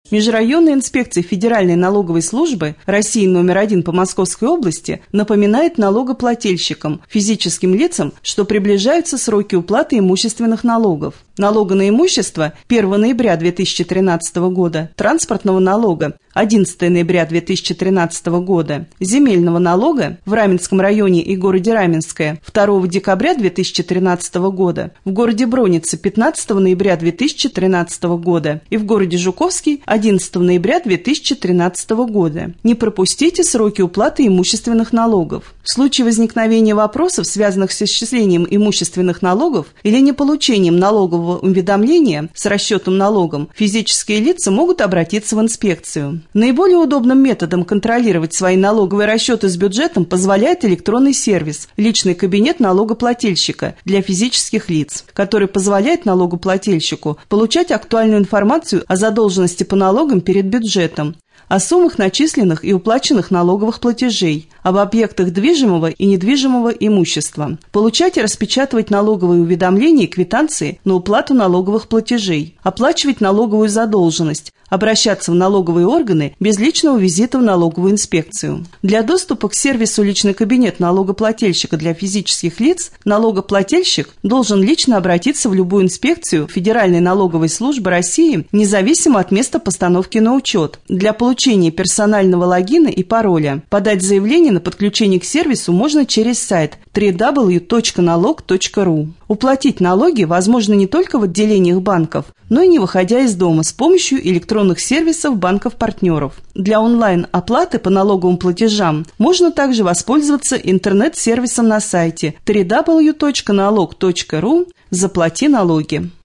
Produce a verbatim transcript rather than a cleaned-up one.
Межрайонная инспекция Федеральной налоговой службы России номер один по Московской области напоминает налогоплательщикам, физическим лицам, что приближаются сроки уплаты имущественных налогов. Налога на имущество первого ноября две тысячи тринадцатого года, транспортного налога одиннадцатого ноября две тысячи тринадцатого года, земельного налога в Раменском районе и городе Раменское второго декабря две тысячи тринадцатого года, в городе Бронице пятнадцатого ноября две тысячи тринадцатого года и в городе Жуковский одиннадцатого ноября две тысячи тринадцатого года. Не пропустите сроки уплаты имущественных налогов. В случае возникновения вопросов, связанных с исчислением имущественных налогов или неполучением налогового уведомления с расчетом налогом, физические лица могут обратиться в инспекцию. Наиболее удобным методом контролировать свои налоговые расчеты с бюджетом позволяет электронный сервис «Личный кабинет налогоплательщика» для физических лиц, который позволяет налогоплательщику получать актуальную информацию о задолженности по налогам перед бюджетом, о суммах начисленных и уплаченных налоговых платежей, об объектах движимого и недвижимого имущества, получать и распечатывать налоговые уведомления и квитанции на уплату налоговых платежей, оплачивать налоговую задолженность, обращаться в налоговые органы без личного визита в налоговую инспекцию. Для доступа к сервису «Личный кабинет налогоплательщика» для физических лиц налогоплательщик должен лично обратиться в любую инспекцию Федеральной налоговой службы России, независимо от места постановки на учет. Для получения персонального логина и пароля подать заявление на подключение к сервису можно через сайт дабл ю дабл ю дабл ю точка налог точка ру. Уплатить налоги возможно не только в отделениях банков, но и не выходя из дома с помощью электронных сервисов банков-партнеров. Для онлайн-оплаты по налоговым платежам можно также воспользоваться интернет-сервисом на сайте дабл ю дабл ю дабл ю точка налог точка ру «Заплати налоги».